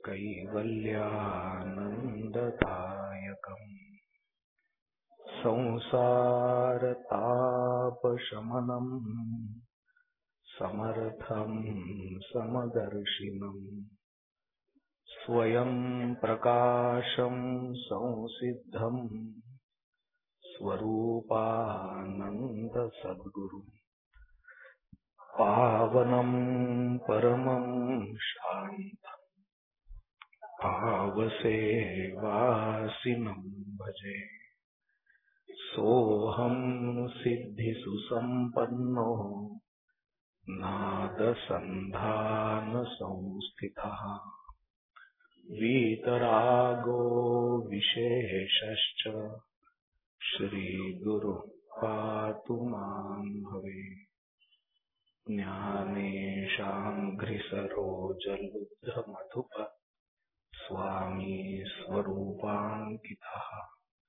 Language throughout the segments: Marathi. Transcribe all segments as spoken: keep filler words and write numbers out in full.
कैवल्यानन्ददायकम् संसारतापशमनम् समर्थं समदर्शिनम् स्वयं प्रकाशं संसिद्धं स्वरूपानंद सद्गुरु पावनं परमं शान्तं भावसेवासिनं भजे। सोऽहं सिद्धिसुसम्पन्नो नादसन्धानसंस्थितः वीतरागो विशेषश्च श्रीगुरुः पातु मां भवे। ज्ञानेशाङ्घ्रिसरोजलुब्धमधुप स्वामी स्वरूपाङ्कितः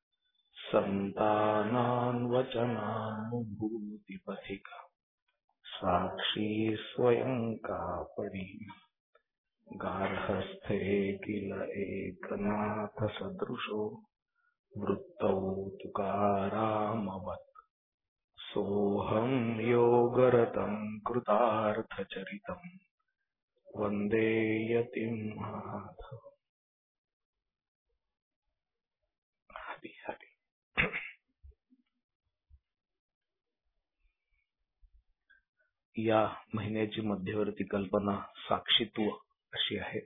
सन्तानान्वचनानुभूतिपथिका साक्षी स्वयं कापडि गार्हस्थ्ये किल एकनाथ सदृशो वृत्तौ तुकारामवत् सोऽहं योगरतं कृतार्थचरितं वन्दे यतिं माधवम्। हरि हरि। या महिन्याची मध्यवर्ती कल्पना साक्षीत्व अशी आहे।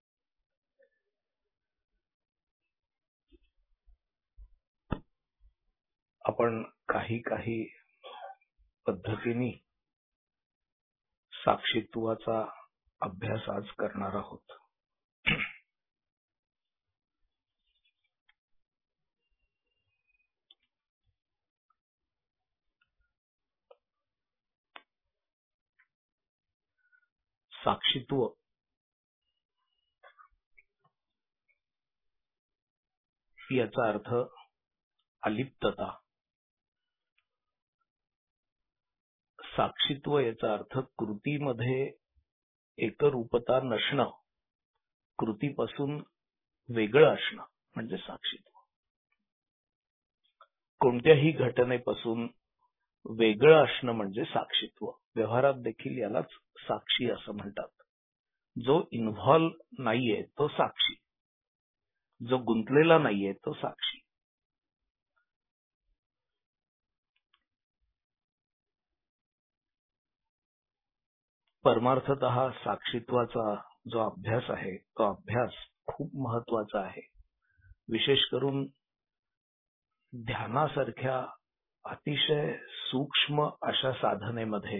आपण काही काही पद्धतीने साक्षीत्वाचा अभ्यास आज करणार आहोत। साक्षीत्व याचा अर्थ अलिप्तता, साक्षीत्व याचा अर्थ कृतीमध्ये एकरूपता नसणं, कृतीपासून वेगळं असणं म्हणजे साक्षीत्व। कोणत्याही घटनेपासून वेगळं असणं म्हणजे साक्षीत्व। व्यवहारात देखील यालाच साक्षी असं म्हणतात। जो इन्व्हॉल्व नाहीये तो साक्षी, जो गुंतलेला नाहीये तो साक्षी। परमार्थतः साक्षीत्वाचा जो अभ्यास आहे तो अभ्यास खूप महत्वाचा आहे। विशेष करून ध्यानासारख्या अतिशय सूक्ष्म अशा साधनेमध्ये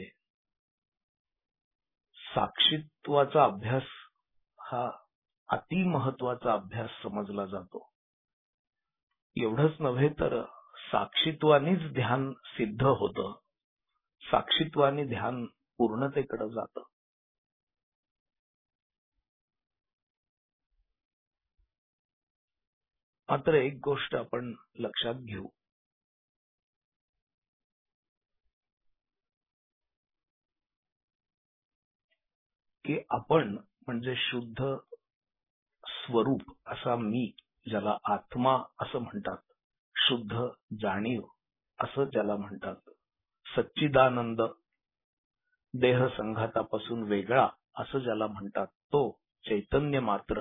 साक्षीत्वाचा अभ्यास हा अति महत्वाचा अभ्यास समजला जातो। एवढंच नव्हे तर साक्षीत्वानेच ध्यान सिद्ध होतं, साक्षीत्वाने ध्यान पूर्णतेकडे जातं। मात्र एक गोष्ट आपण लक्षात घेऊ, की आपण म्हणजे शुद्ध स्वरूप असा मी, ज्याला आत्मा असं म्हणतात, शुद्ध जाणीव असं ज्याला म्हणतात, सच्चिदानंद देह संघातापासून वेगळा असं ज्याला म्हणतात, तो चैतन्य मात्र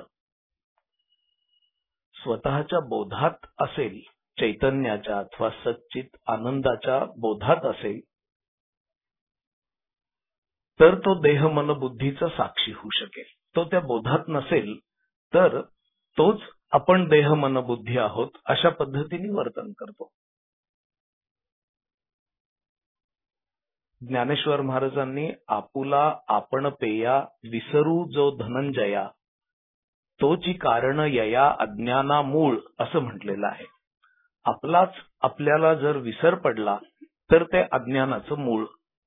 स्वतःच्या बोधात असेल, चैतन्याच्या अथवा सच्चित आनंदाच्या बोधात असेल, तर तो देह मन बुद्धीचा साक्षी होऊ शकेल। तो त्या बोधात नसेल तर तोच आपण देह मन बुद्धी आहोत अशा पद्धतीने वर्तन करतो। ज्ञानेश्वर महाराजांनी आपुला आपण पेया विसरू जो धनंजया तोची कारण यया अज्ञाना मूळ असं म्हटलेलं आहे। आपलाच आपल्याला जर विसर पडला तर ते अज्ञानाचं मूळ।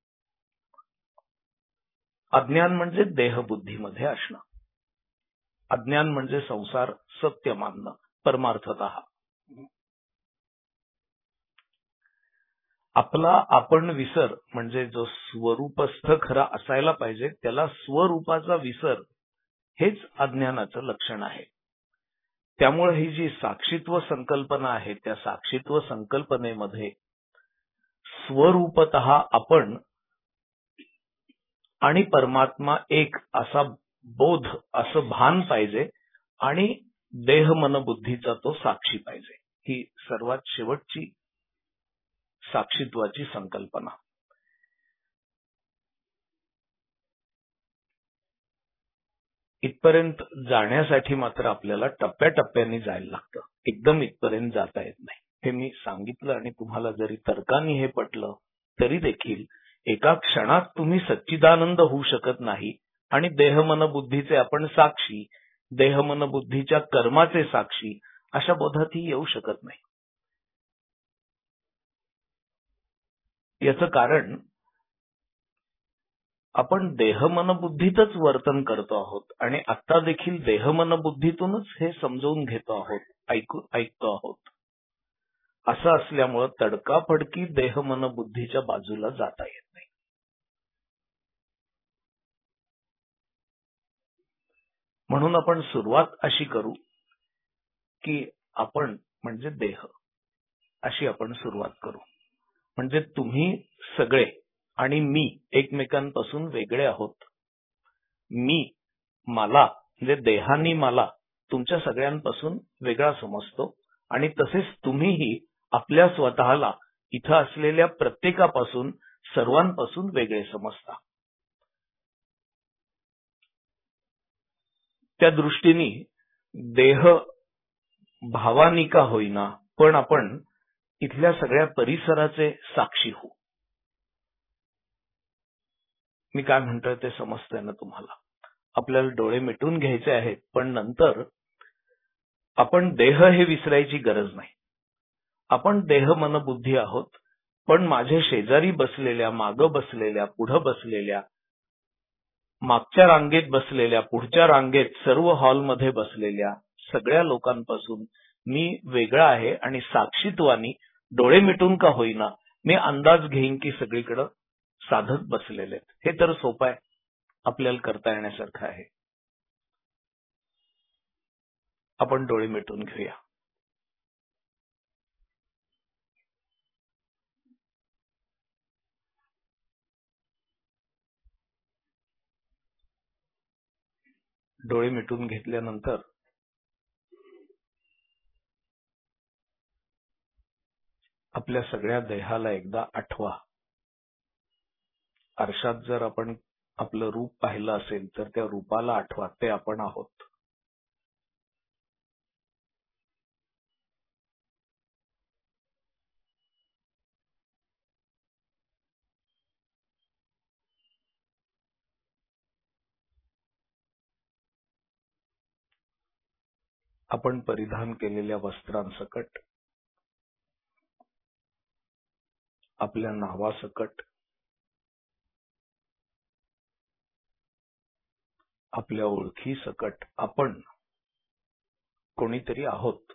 अज्ञान म्हणजे देहबुद्धीमध्ये असणं, अज्ञान म्हणजे संसार सत्य मानणं परमार्थतः। आपला आपण विसर म्हणजे जो स्वरूपस्थ खरा असायला पाहिजे त्याला स्वरूपाचा विसर हेच अज्ञानाचं लक्षण आहे. त्यामुळे ही जी साक्षीत्व संकल्पना आहे त्या साक्षीत्व संकल्पनेमध्ये स्वरूपतः आपण आणि परमात्मा एक असा बोध, असं भान पाहिजे आणि देह मन बुद्धीचा तो साक्षी पाहिजे. ही सर्वात शेवटची साक्षीत्वाची संकल्पना. इथपर्यंत जाण्यासाठी मात्र आपल्याला टप्प्याटप्प्याने जायला लागतं. एकदम इथपर्यंत जाता येत नाही. हे मी सांगितलं आणि तुम्हाला जरी तर्काने हे पटलं तरी देखील एका क्षणात तुम्ही सच्चिदानंद होऊ शकत नाही आणि देह मन बुद्धीचे आपण साक्षी, देह मन बुद्धीच्या कर्माचे साक्षी अशा बोधातही येऊ शकत नाही. याचं कारण आपण देह मन बुद्धीतच वर्तन करतो आहोत आणि आता देखील देह मन बुद्धीतूनच हे समजून घेतो आहोत, ऐकू ऐकतो आहोत. असं असल्यामुळं तडकाफडकी देह मन बुद्धीच्या बाजूला जाता येत नाही. म्हणून आपण सुरुवात अशी करू की आपण म्हणजे देह अशी आपण सुरुवात करू. म्हणजे तुम्ही सगळे आणि मी एकमेकांपासून वेगळे आहोत. मी मला म्हणजे देहानी मला तुमच्या सगळ्यांपासून वेगळा समजतो आणि तसेच तुम्हीही आपल्या स्वतःला इथं असलेल्या प्रत्येकापासून, सर्वांपासून वेगळे समजता. त्या दृष्टीने देह भावानी का होईना पण आपण इथल्या सगळ्या परिसराचे साक्षी होऊ. मी काय म्हणतोय ते समजतंय ना तुम्हाला? आपल्याला डोळे मिटून घ्यायचे आहेत पण नंतर आपण देह हे विसरायची गरज नाही. आपण देह मन बुद्धी आहोत पण माझ्या शेजारी बसलेल्या, मागं बसलेल्या, पुढं बसलेल्या, मागच्या रांगेत बसलेल्या, पुढच्या रांगेत, सर्व हॉलमध्ये बसलेल्या सगळ्या लोकांपासून मी वेगळा आहे आणि साक्षीत्वानी डोळे मिटून का होईना मी अंदाज घेईन की सगळीकडे साधक बसलेले आहेत. हे तर सोपं आहे, आपल्याला करता येण्यासारखं आहे. आपण डोळे मिटून घेऊया. डोळे मिटून घेतल्यानंतर आपल्या सगळ्या देहाला एकदा आठवा. आरशात जर आपण आपलं रूप पाहिलं असेल तर त्या रूपाला आठवा, ते आपण आहोत. आपण परिधान केलेल्या वस्त्रांसकट, आपल्या नावासकट, आपल्या ओळखी सकट आपण कोणीतरी आहोत.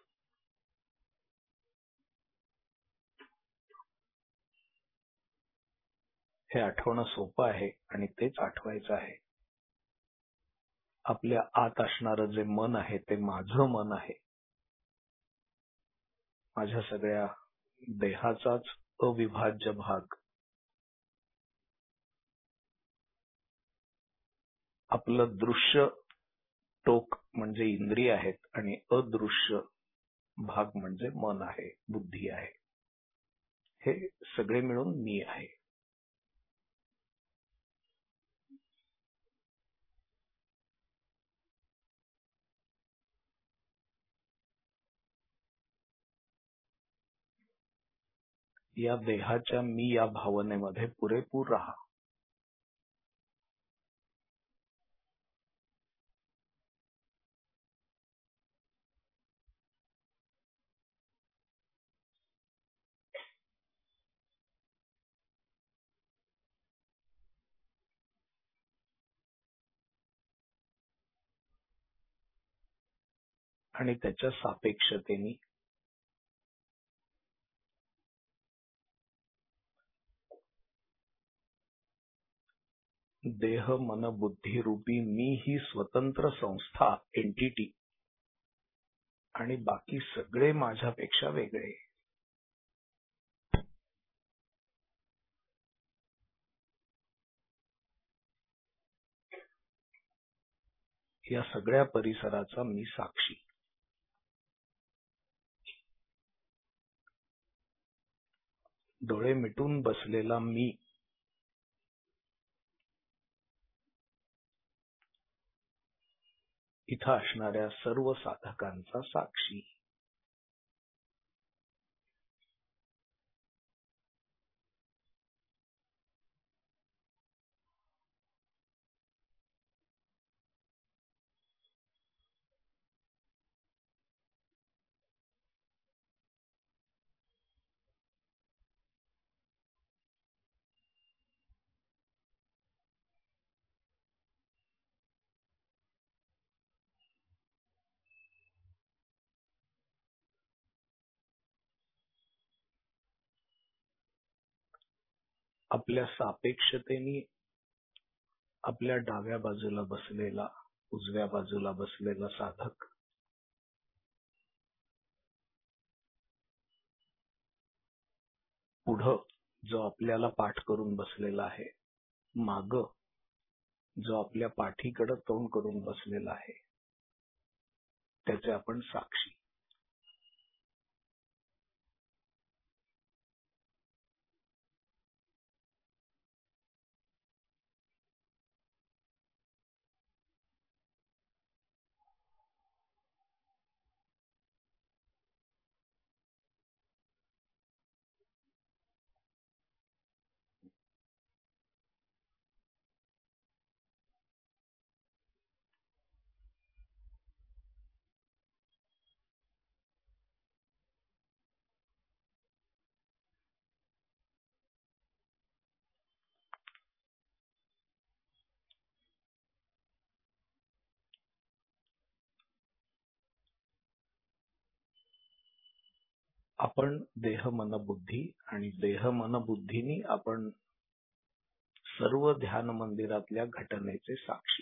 हे आठवणं सोपं आहे आणि तेच आठवायचं आहे. आपल्या आत असणारं जे मन आहे ते माझं मन आहे. माझ्या सगळ्या देहाचाच अविभाज्य भाग. आपलं दृश्य टोक म्हणजे इंद्रिय आहेत आणि अदृश्य भाग म्हणजे मन आहे, बुद्धी आहे. हे सगळे मिळून मी आहे. या देहाच्या मी या भावनेमध्ये पुरेपूर राहा. आणि त्याच्या सापेक्षतेने देह मन बुद्धी रूपी मी ही स्वतंत्र संस्था एंटिटी आणि बाकी सगळे माझ्यापेक्षा वेगळे. या सगळ्या परिसराचा मी साक्षी. डोळे मिटून बसलेला मी इथं असणाऱ्या सर्व साधकांचा साक्षी. आपल्या सापेक्षतेने आपल्या डाव्या बाजूला बसलेला, उजव्या बाजूला बसलेला साधक पुढं जो आपल्याला पाठ करून बसलेला आहे, माग जो आपल्या पाठीकडे तोंड करून बसलेला आहे, त्याचे आपण साक्षी. आपण देह मन बुद्धी आणि देह मन बुद्धीनी आपण सर्व ध्यान मंदिरातल्या घटनेचे साक्षी,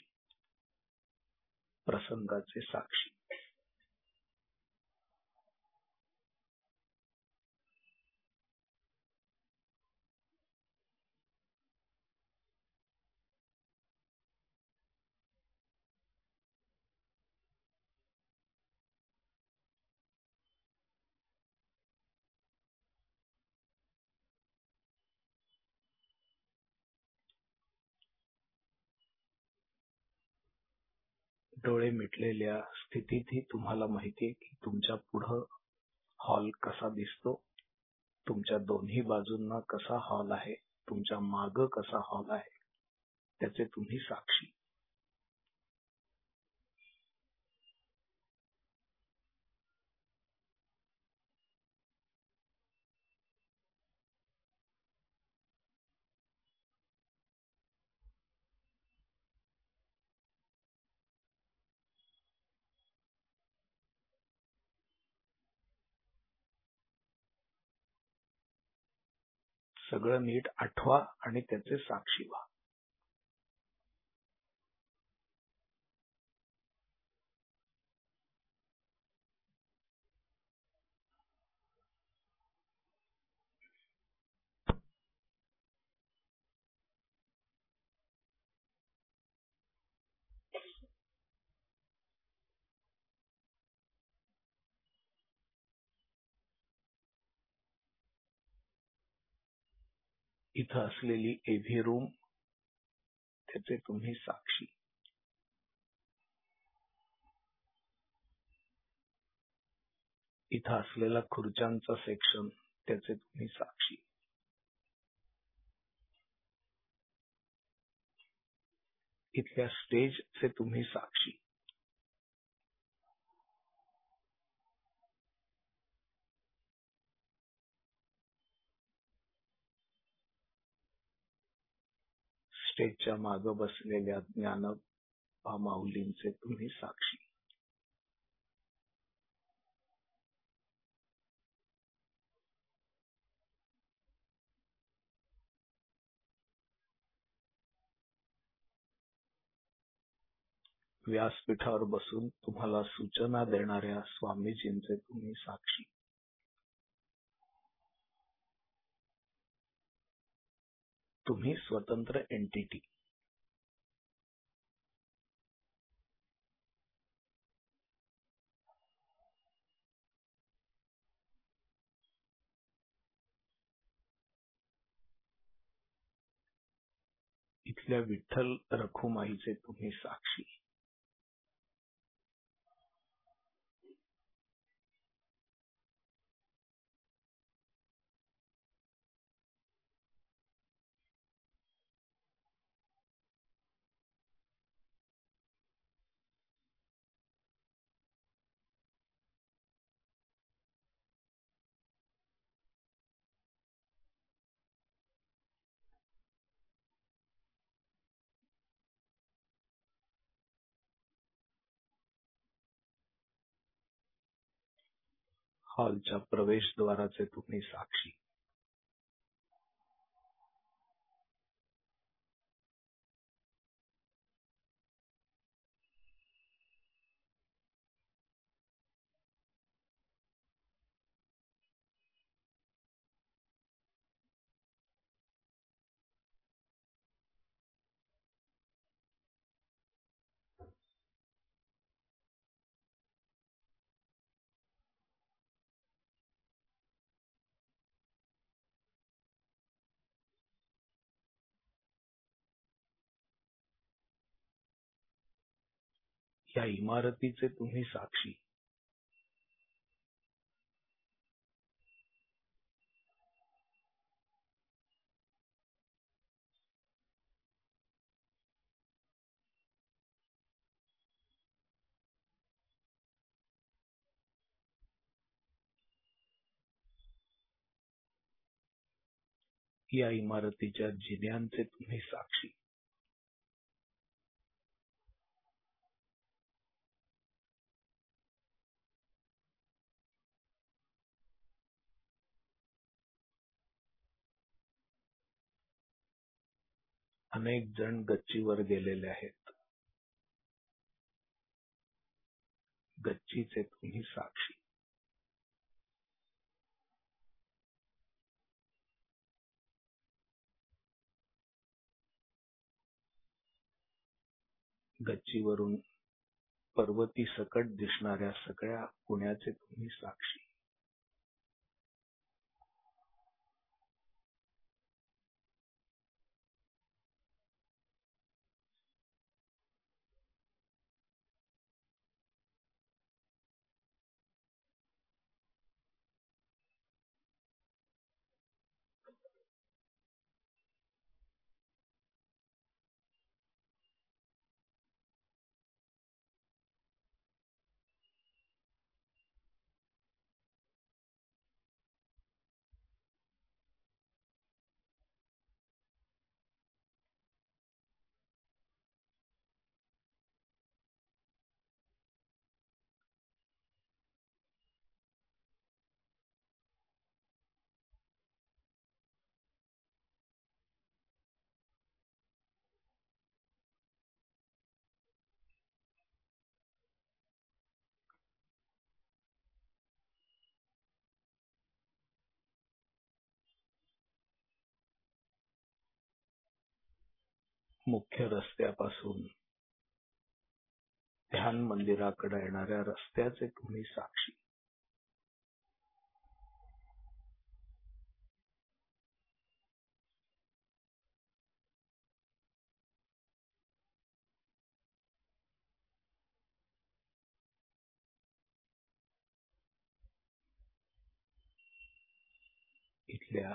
प्रसंगाचे साक्षी. डोळे मिटलेल्या स्थितीतही तुम्हाला माहितीये की तुमच्या पुढं हॉल कसा दिसतो, तुमच्या दोन्ही बाजूंना कसा हॉल आहे, तुमच्या माग कसा हॉल आहे, त्याचे तुम्ही साक्षी. सगळं नीट आठवा आणि त्याचे साक्षी व्हा. इथं असलेली एव्ही रूम, त्याचे तुम्ही साक्षी. इथं असलेला खुर्च्यांचा सेक्शन, त्याचे तुम्ही साक्षी. इथल्या स्टेजचे तुम्ही साक्षी. स्टेजच्या मागे बसलेल्या ज्ञानोबा माऊलींचे तुम्ही साक्षी. व्यासपीठावर बसून तुम्हाला सूचना देणाऱ्या स्वामीजींचे तुम्ही साक्षी. तुम्ही स्वतंत्र एंटिटी. इथल्या विठ्ठल रखुमाईचे तुम्ही साक्षी. हॉलच्या प्रवेशद्वाराचे तुम्ही साक्षी. या इमारतीचे तुम्ही साक्षी. या इमारतीच्या जिन्यांचे तुम्ही साक्षी. अनेक जण गच्चीवर गेलेले आहेत. गच्चीचे तुम्ही साक्षी. गच्चीवरून पर्वती सकट दिसणाऱ्या सगळ्या पुण्याचे तुम्ही साक्षी. मुख्य रस्त्यापासून ध्यान मंदिराकडे येणाऱ्या रस्त्याचे तुम्ही साक्षी. इथल्या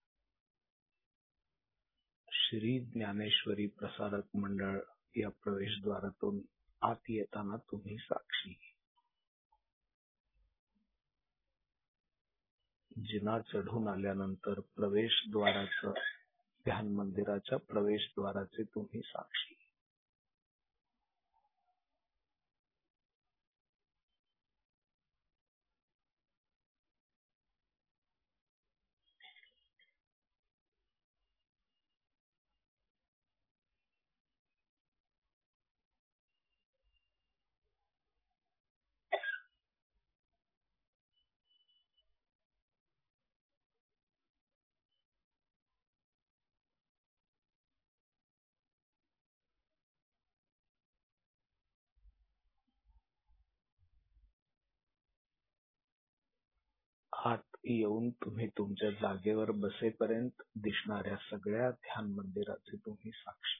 श्री ज्ञानेश्वरी प्रसारक मंडळ या प्रवेशद्वारातून आत येताना तुम्ही साक्षी. जिना चढून आल्यानंतर प्रवेशद्वाराचं ध्यान मंदिराच्या प्रवेशद्वाराचे तुम्ही साक्षी. आत येऊन तुम्ही तुमच्या जागेवर बसेपर्यंत दिसणाऱ्या सगळ्या ध्यान मंदिराचे तुम्ही साक्षी.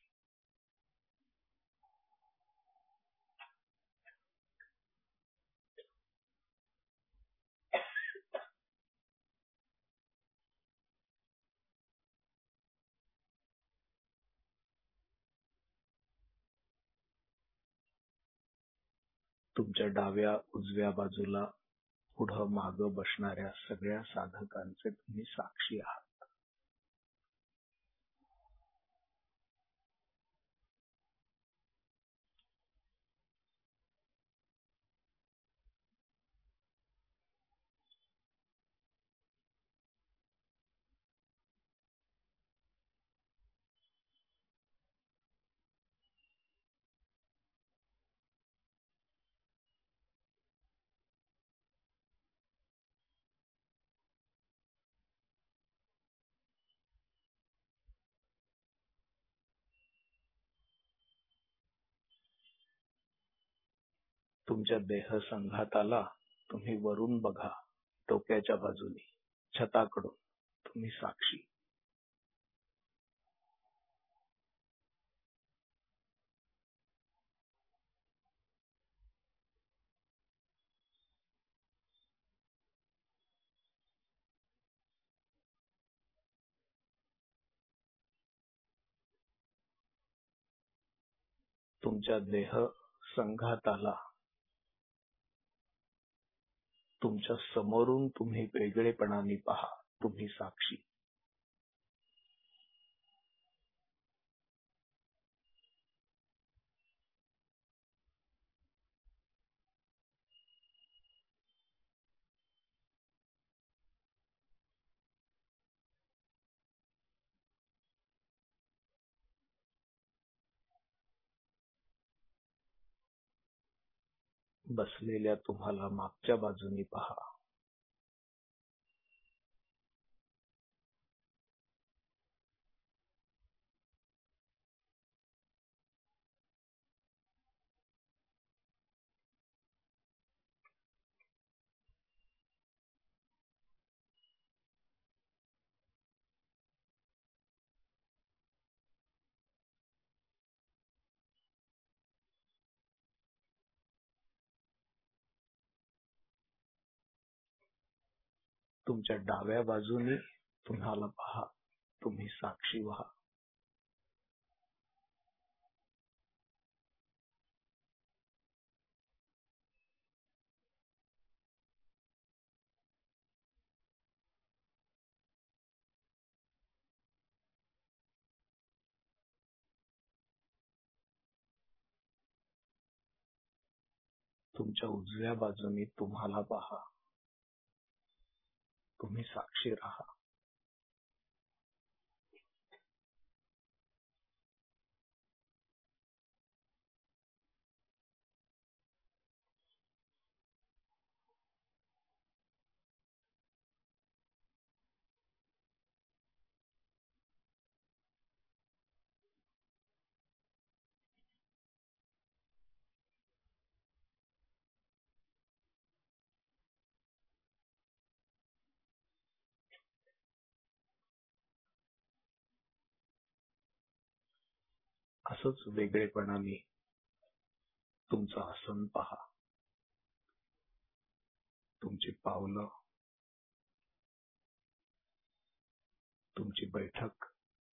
तुमच्या डाव्या उजव्या बाजूला पुढं मागं बसणाऱ्या सगळ्या साधकांचे तुम्ही साक्षी आहात. तुमच्या देह संघाताला तुम्ही वरून बघा, डोक्याच्या बाजूने छताकडून तुम्ही साक्षी. तुमच्या देह संघाताला तुमच्या समोरून तुम्ही वेगळेपणाने पहा, तुम्ही साक्षी. बसलेल्या तुम्हाला मागच्या बाजूनी पहा. तुमच्या डाव्या बाजूनी तुम्हाला पहा, तुम्ही साक्षी व्हा. तुमच्या उजव्या बाजूनी तुम्हाला पहा, तुम्ही साक्षी राहा. असंच वेगळेपणाने तुमचं आसन पहा, तुमची पावलं, तुमची बैठक.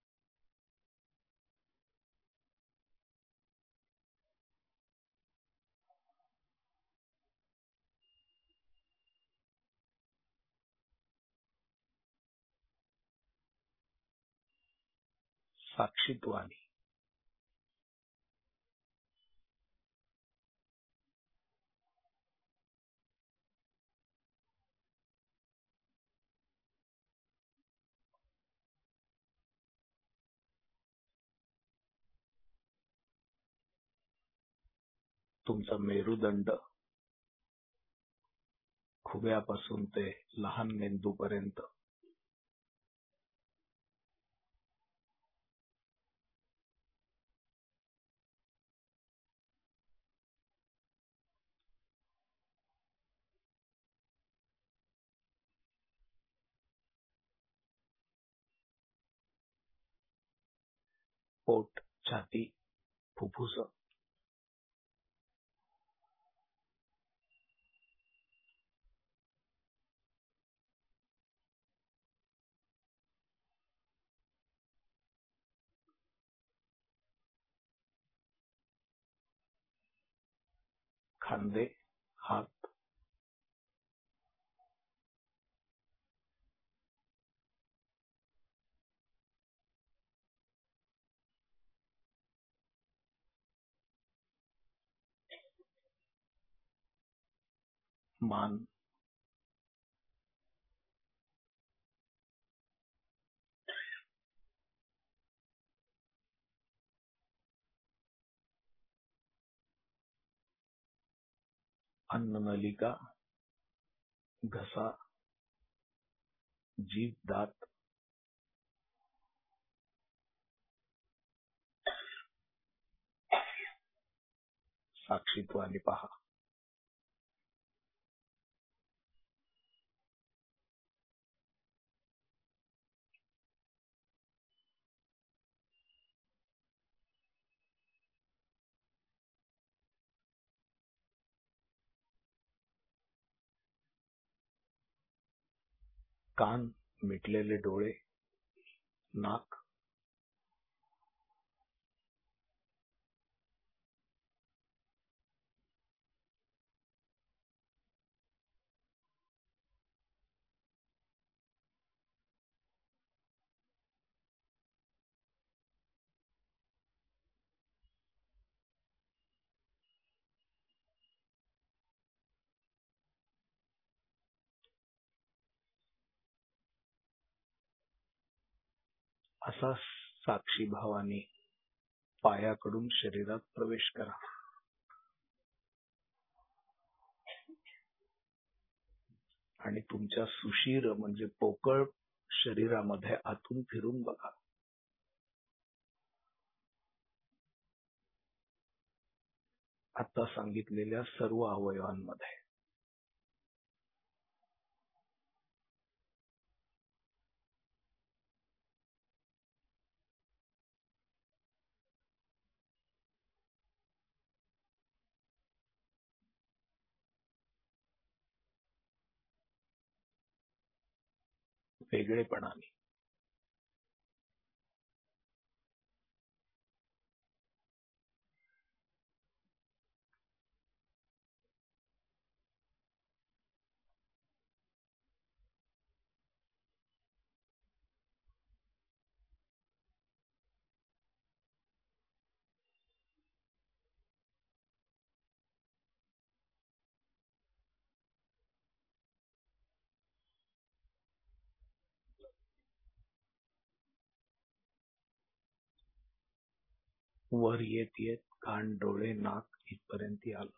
साक्षीत्वाने तुमचा मेरुदंड खुब्यापासून ते लहान मेंदूपर्यंत पोट, छाती, फुफ्फुस, खांदे, हात, मान, अन्ननलिका, घसा, जीभ, दात, साक्षीत्वाने पहा. कान, मिटलेले डोळे, नाक, असा साक्षी भावाने पायाकडून शरीरात प्रवेश करा. आणि तुमच्या सुशीर म्हणजे पोकळ शरीरामध्ये आतून फिरून बघा. आता सांगितलेल्या सर्व अवयवांमध्ये वेगळेपणाने वर येत येत कान, डोळे, नाक इथपर्यंत आलं.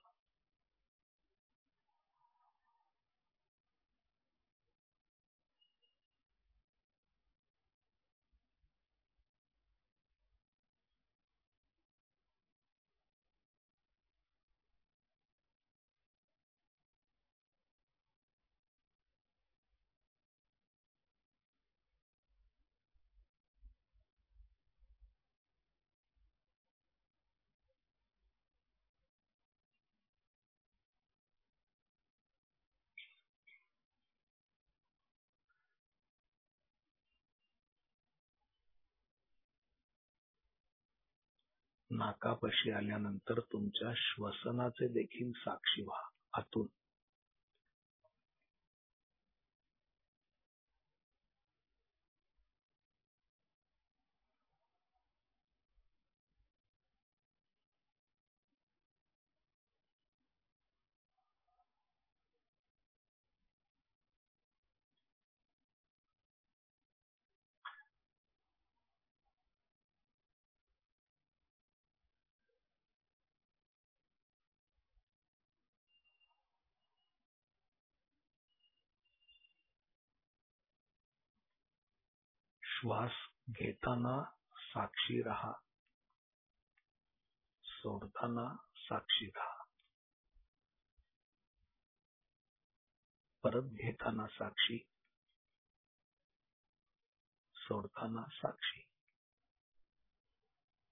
नाकापाशी आल्यानंतर तुमच्या श्वसनाचे देखील साक्षी व्हा. आतून श्वास घेताना साक्षी राहा, सोडताना साक्षी राहा. परत घेताना साक्षी, सोडताना साक्षी.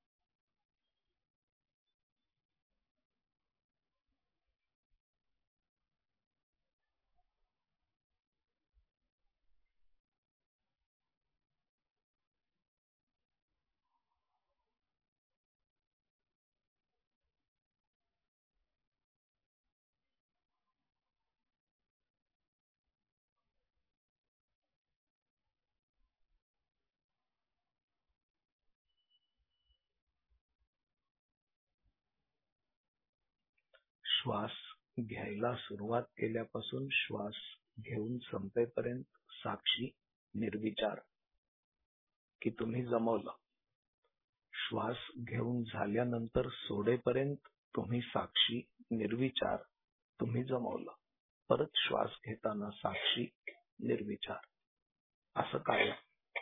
श्वास घ्यायला सुरुवात केल्यापासून श्वास घेऊन संपेपर्यंत साक्षी निर्विचार की तुम्ही जमवलं. श्वास घेऊन झाल्यानंतर सोडेपर्यंत तुम्ही साक्षी निर्विचार तुम्ही जमवलं. परत श्वास घेताना साक्षी निर्विचार असं काय.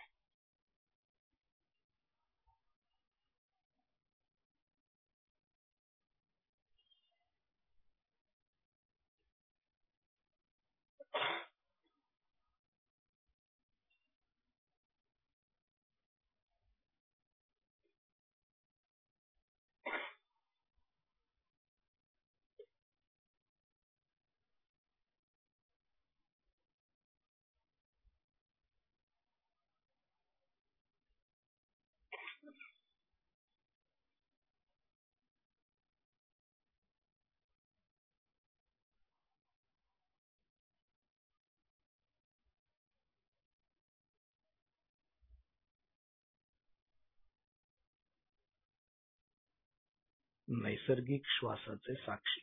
नैसर्गिक श्वासाचे साक्षी.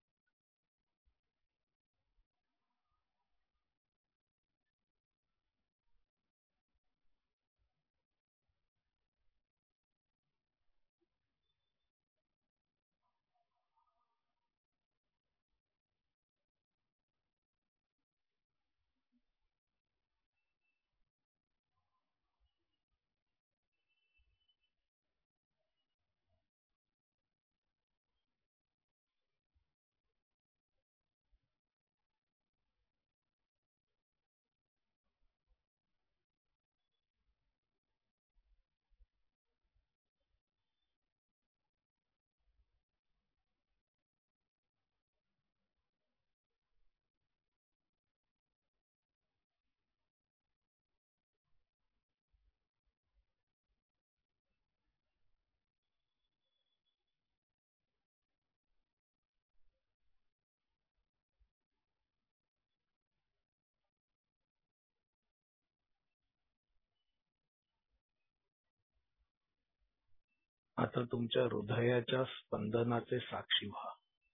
आता तुमच्या हृदयाच्या स्पंदनाचे साक्षी व्हा.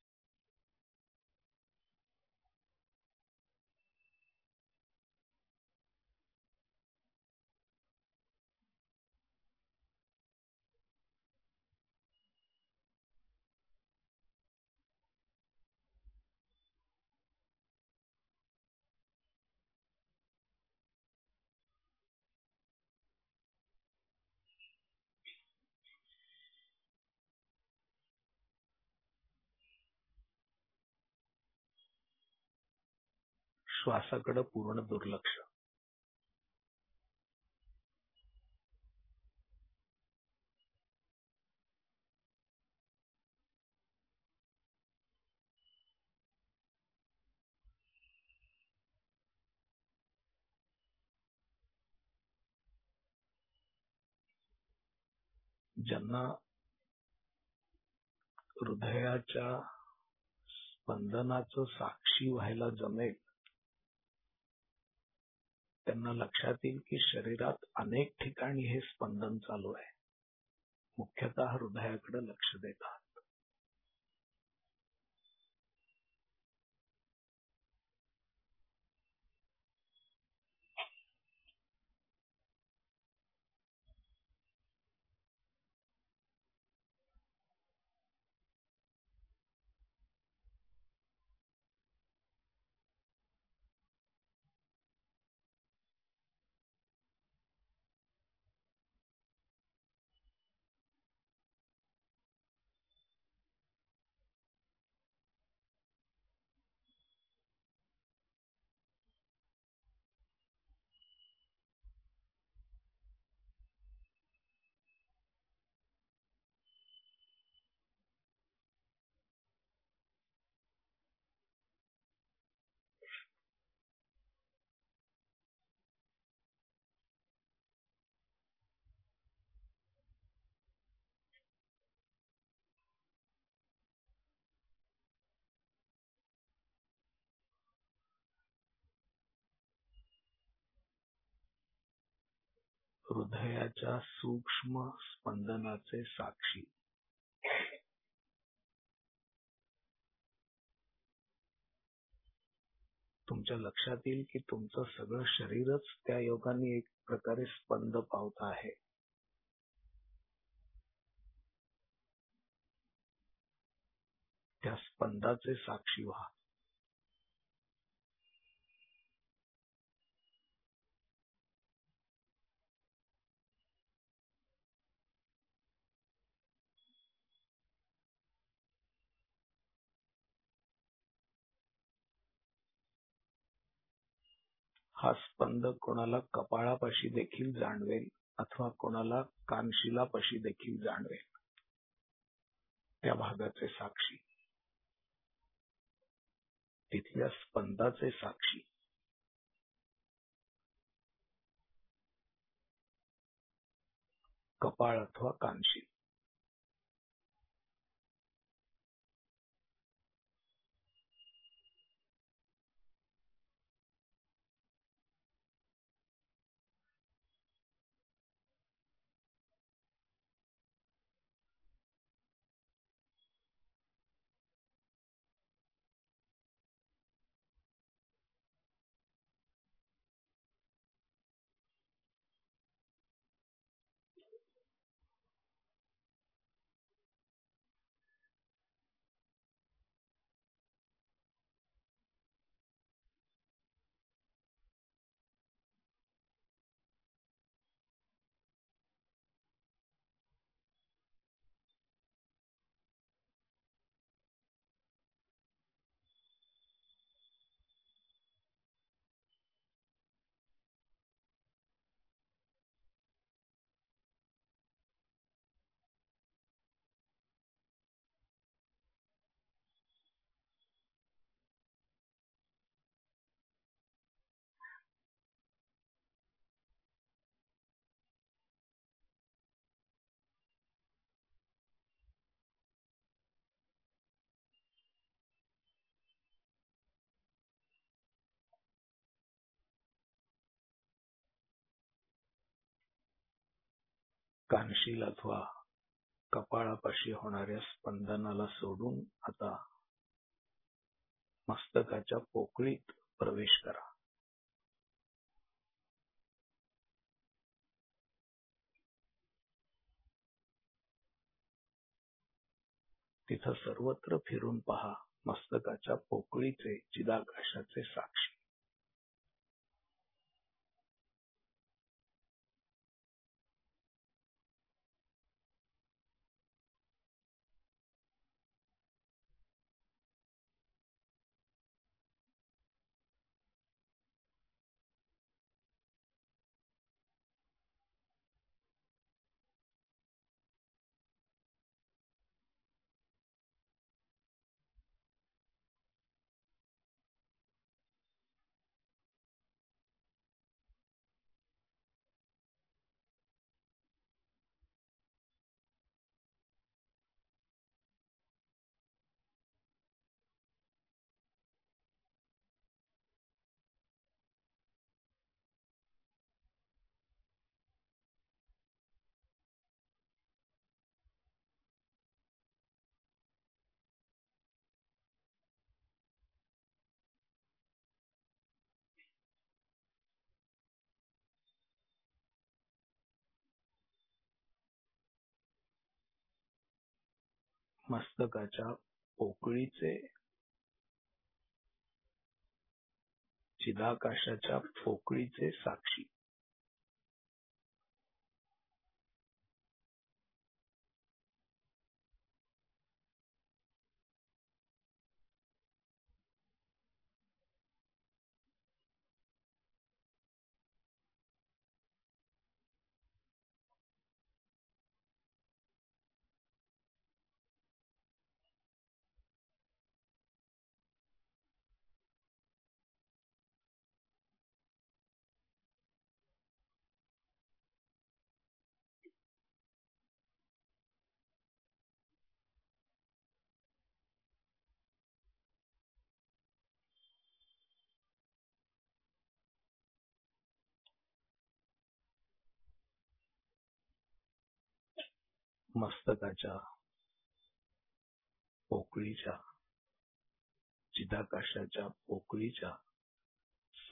श्वासाकडे पूर्ण दुर्लक्ष. ज्यांना हृदयाच्या स्पंदनाचं साक्षी व्हायला जमेल त्यांना लक्षात येईल की शरीरात अनेक ठिकाणी हे स्पंदन चालू आहे. मुख्यतः हृदयाकडे लक्ष देतात. हृदयाच्या सूक्ष्म स्पंदनाचे साक्षी. तुमच्या लक्षात येईल की तुमचं सगळं शरीरच त्या योगाने एक प्रकारे स्पंद पावत आहे. त्या स्पंदाचे साक्षी व्हा. हा स्पंद कोणाला कपाळापाशी देखील जाणवेल अथवा कोणाला कानशिलापाशी देखील जाणवेल. त्या भागाचे साक्षी, तिथल्या स्पंदाचे साक्षी. कपाळ अथवा कानशील. कानशील अथवा कपाळापाशी होणाऱ्या स्पंदनाला सोडून आता मस्तकाच्या पोकळीत प्रवेश करा. तिथं सर्वत्र फिरून पहा मस्तकाच्या पोकळीचे चिदाकाशाचे साक्षी. मस्तकाच्या पोकळीचे चिदाकाशाच्या पोकळीचे साक्षी. मस्तकाच्या पोकळीच्या चिदाकाशाच्या पोकळीच्या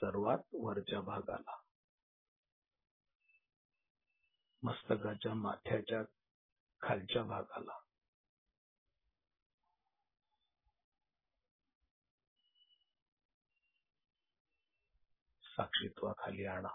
सर्वात वरच्या भागाला, मस्तकाच्या माथ्याच्या खालच्या भागाला, साक्षीत्वाखाली आणा.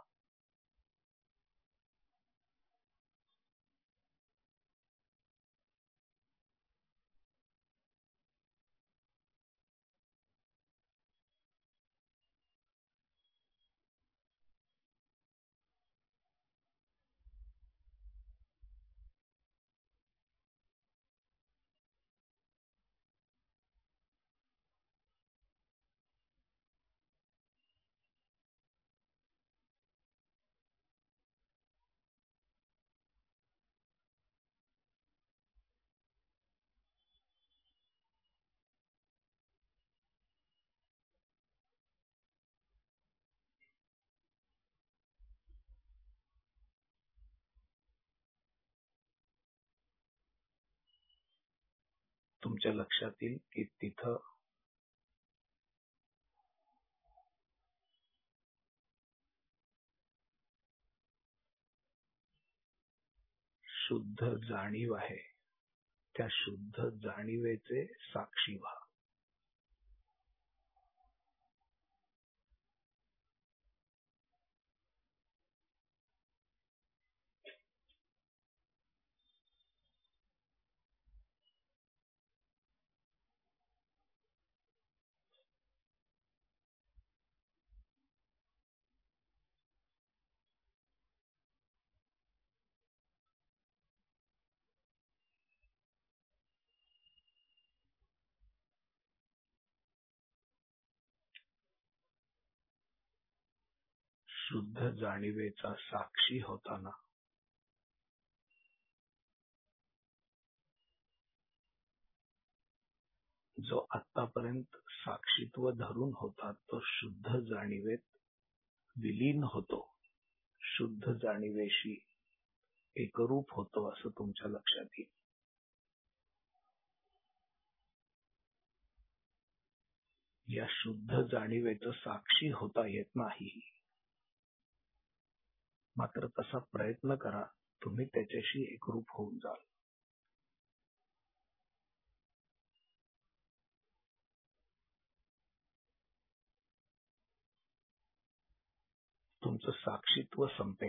तुमच्या लक्षात येईल की तिथं शुद्ध जाणीव आहे. त्या शुद्ध जाणीवेचे साक्षी व्हा. शुद्ध जाणीवेचा साक्षी होताना जो आतापर्यंत साक्षीत्व धरून होता तो शुद्ध जाणीवेत विलीन होतो, शुद्ध जाणीवेशी एकरूप होतो असं तुमच्या लक्षात येईल. या शुद्ध जाणीवेचं साक्षी होता येत नाही, मात्र तसा प्रयत्न करा, तुम्ही त्याच्याशी एकरूप होऊन जाल. तुमचं साक्षीत्व संपेल.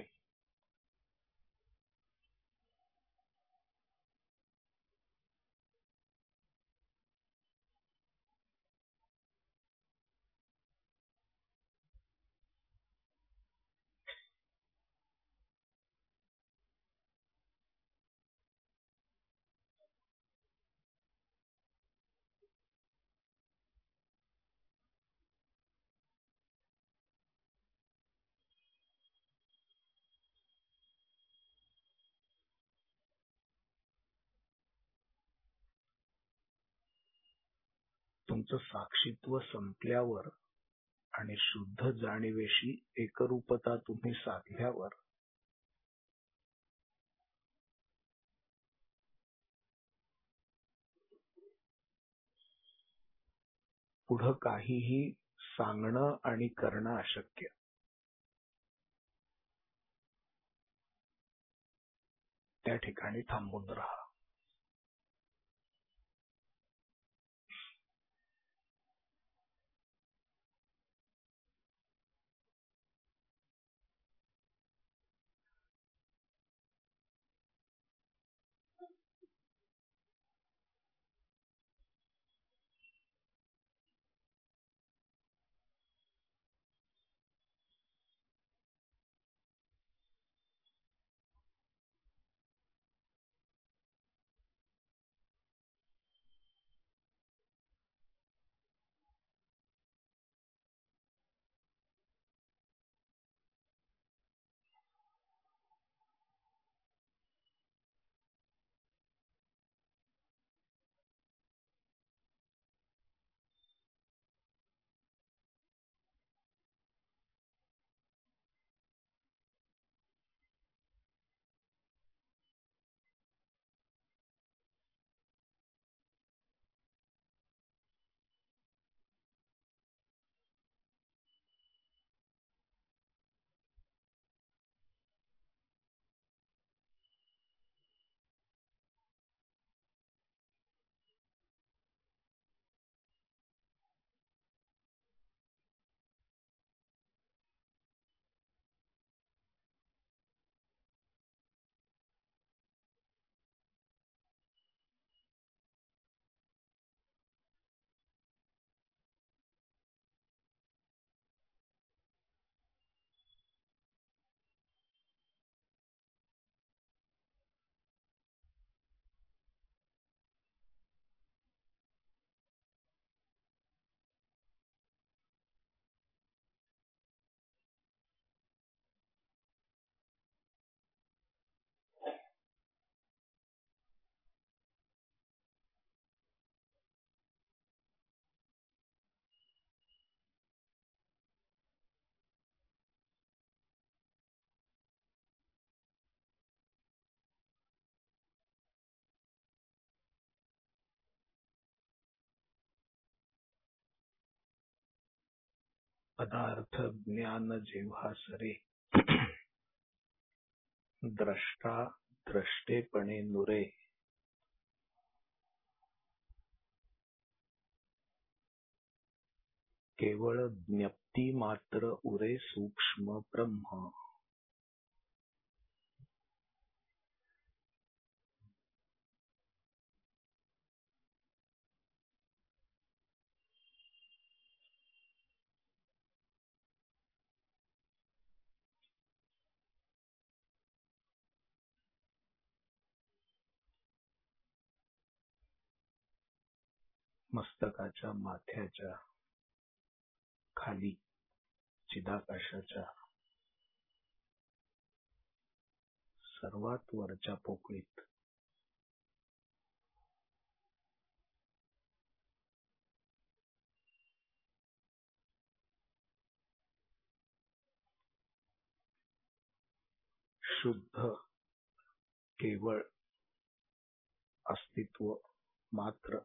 तुमचं साक्षीत्व संपल्यावर आणि शुद्ध जाणीवेशी एकरूपता तुम्ही साधल्यावर पुढं काहीही सांगणं आणि करणं अशक्य. त्या ठिकाणी थांबून राहा. पदार्थ ज्ञान जेव्हा सरे द्रष्टा द्रष्टेपणे नुरे केवळ ज्ञप्ती मात्र उरे सूक्ष्म ब्रह्म. मस्तकाच्या माथ्याच्या खाली चिदाकाशाच्या सर्वात वरच्या पोकळीत शुद्ध केवळ अस्तित्व मात्र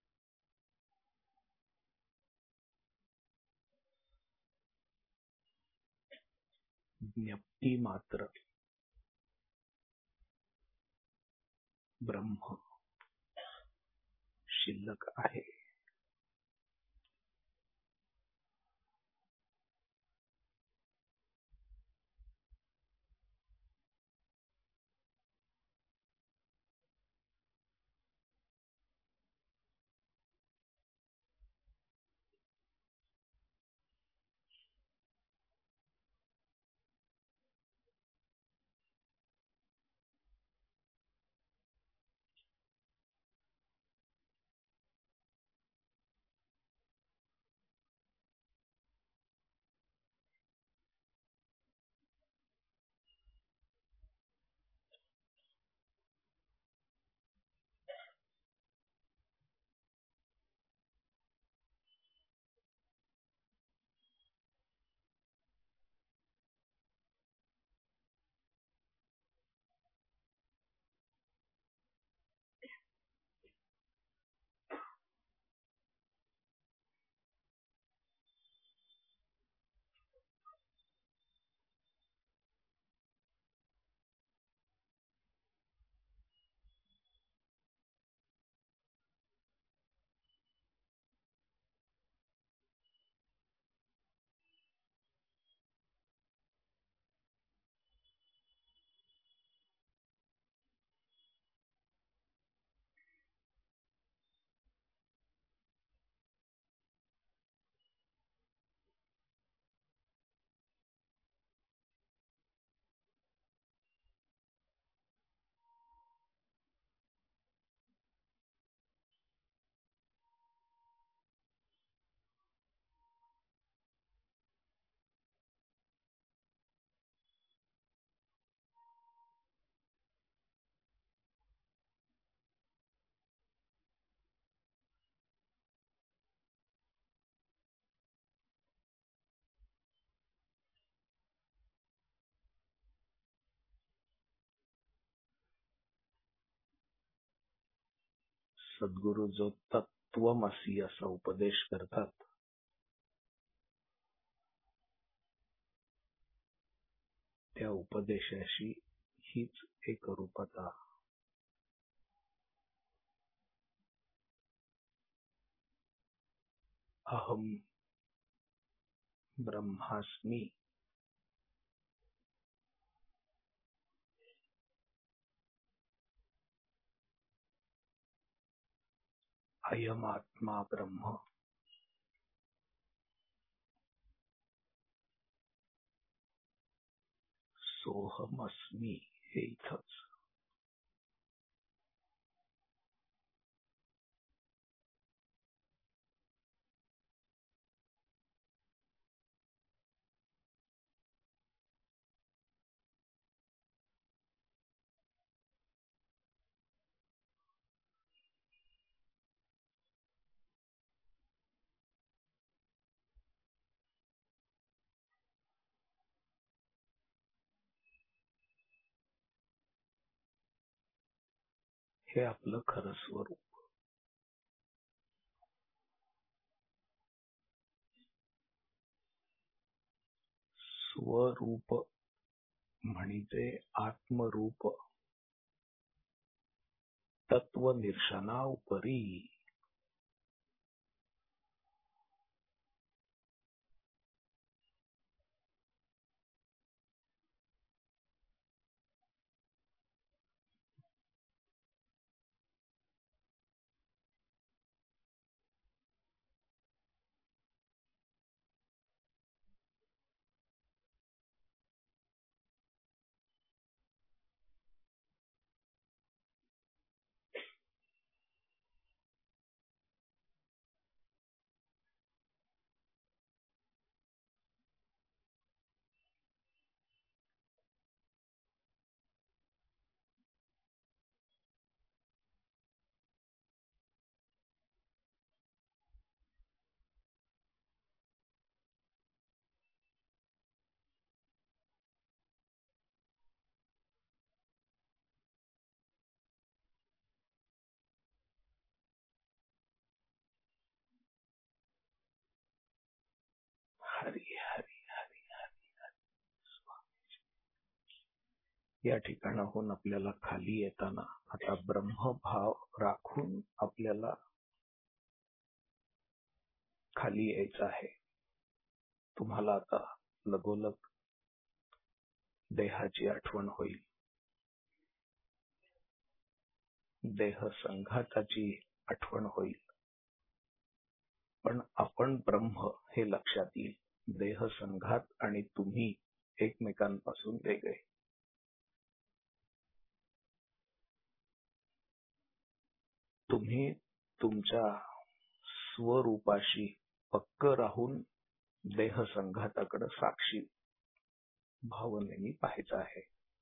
ज्ञप्ती मात्र ब्रह्म शिल्लक आहे. सद्गुरु जो तत्वमसी असा उपदेश करतात, त्या उपदेशाशी हीच एकरूपता अहम ब्रह्मास्मि अयम आत्मा ब्रह्म सोहमस्मी हे इथंच. हे आपलं खरं स्वरूप. स्वरूप म्हणजे आत्मरूप तत्व निरशना उपरी. हरी हरी हरी हरी. या ठिकाणाहून आपल्याला खाली येताना आता ब्रह्मभाव राखून आपल्याला खाली यायचं आहे. तुम्हाला आता लगोलग देहाची आठवण होईल, देह संघाताची आठवण होईल, पण आपण ब्रह्म हे लक्षात येईल. देह संघात आणि तुम्ही एकमेकांपासून वेगळे. तुम्ही तुमच्या स्वरूपाशी पक्क राहून देह संघाताकडे साक्षी भावनेने पाहायचं आहे.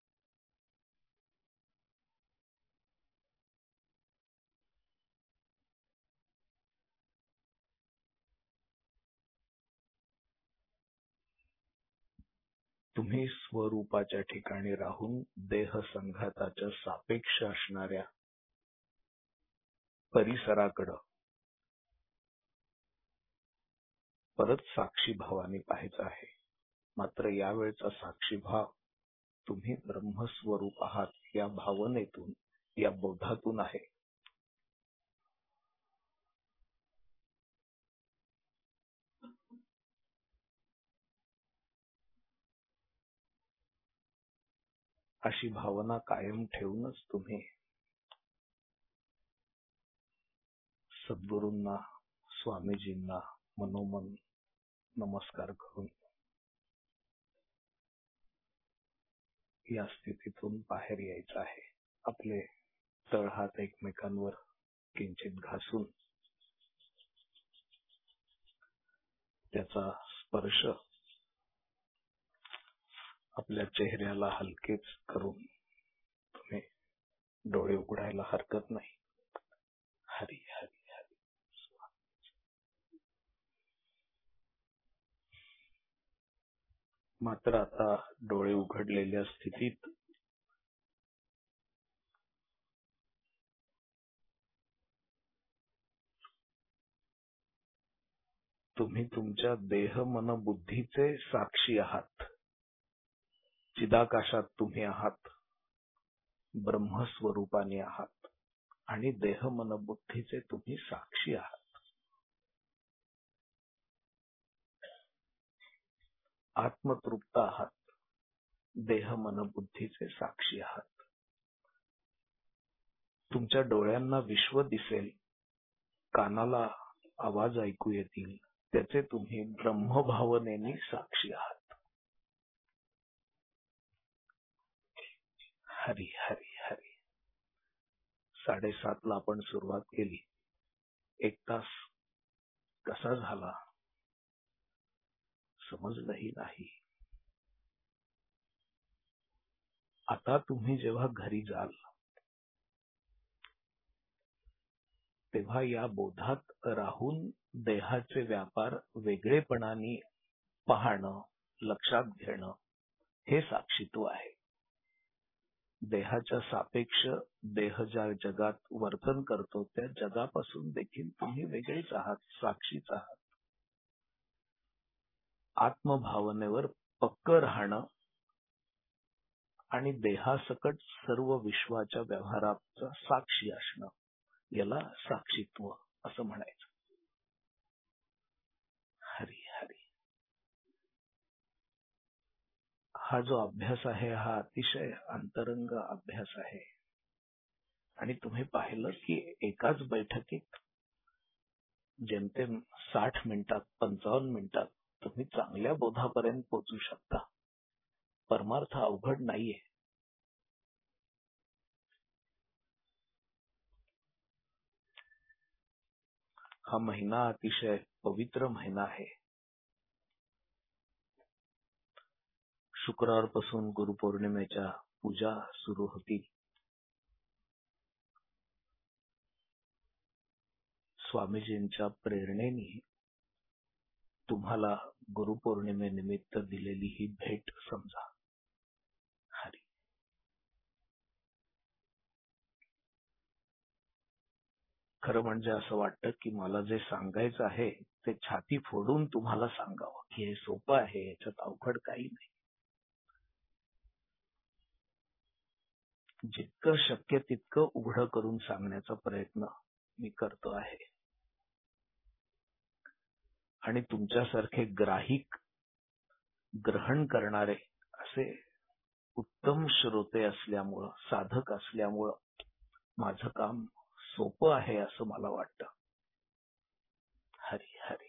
तुम्ही स्वरूपाच्या ठिकाणी राहून देह संघाताच्या सापेक्ष असणाऱ्या परिसराकडं परत साक्षी भावाने पाहायचं आहे. मात्र यावेळचा साक्षी भाव तुम्ही ब्रह्मस्वरूप आहात या भावनेतून, या बोधातून आहे. अशी भावना कायम ठेवूनच तुम्ही सद्गुरूंना, स्वामीजींना मनोमन नमस्कार करून या स्थितीतून बाहेर यायचं आहे. आपले तळहात एकमेकांवर किंचित घासून त्याचा स्पर्श आपल्या चेहऱ्याला हलकेच करून तुम्ही डोळे उघडायला हरकत नाही. हरी हरी हरी. मात्र आता डोळे उघडलेल्या स्थितीत तुम्ही तुमच्या देह मन बुद्धीचे साक्षी आहात. चिदाकाशात तुम्ही आहात, ब्रह्मस्वरूपाने आहात आणि देह मन बुद्धीचे तुम्ही साक्षी आहात. आत्मतृप्त आहात, देह मन बुद्धीचे साक्षी आहात. तुमच्या डोळ्यांना विश्व दिसेल, कानाला आवाज ऐकू येतील, त्याचे तुम्ही ब्रह्मभावनेने साक्षी आहात. हरी हरी हरी. साडेसात ला आपण सुरुवात केली. एक तास कसा झाला समजलंही नाही. आता तुम्ही जेव्हा घरी जाल तेव्हा या बोधात राहून देहाचे व्यापार वेगळेपणाने पाहणं, लक्षात घेणं हे साक्षीत्व आहे. देहाच्या सापेक्ष देह ज्या जगात वर्तन करतो त्या जगापासून देखील तुम्ही वेगळेच आहात, साक्षीच आहात. आत्मभावनेवर पक्क राहणं आणि देहासकट सर्व विश्वाच्या व्यवहाराचा साक्षी असणं, याला साक्षीत्व असं म्हणायचं. हरी हरी. हा जो अभ्यास आहे हा अतिशय अंतरंग अभ्यास आहे. आणि तुम्ही पाहिलं की एकाच बैठकीत जेमतेम साठ मिनिटात पंचावन्न मिनिटात तुम्ही चांगल्या बोधापर्यंत पोहोचू शकता. परमार्थ अवघड नाहीये. हा महिना अतिशय पवित्र महिना आहे. शुक्रवारपासून गुरुपौर्णिमेच्या पूजा सुरू होती. स्वामीजींच्या प्रेरणेने तुम्हाला गुरुपौर्णिमेनिमित्त दिलेली ही भेट समजा. हरी. खरं म्हणजे असं वाटतं की मला जे सांगायचं आहे ते छाती फोडून तुम्हाला सांगावं की हे सोपं आहे, याच्यात अवघड काही नाही. जितकं शक्य तितकं उघड करून सांगण्याचा प्रयत्न मी करतो आहे. आणि तुमच्यासारखे ग्राहिक, ग्रहण करणारे असे उत्तम श्रोते असल्यामुळं, साधक असल्यामुळं माझं काम सोपं आहे असं मला वाटतं. हरी हरी.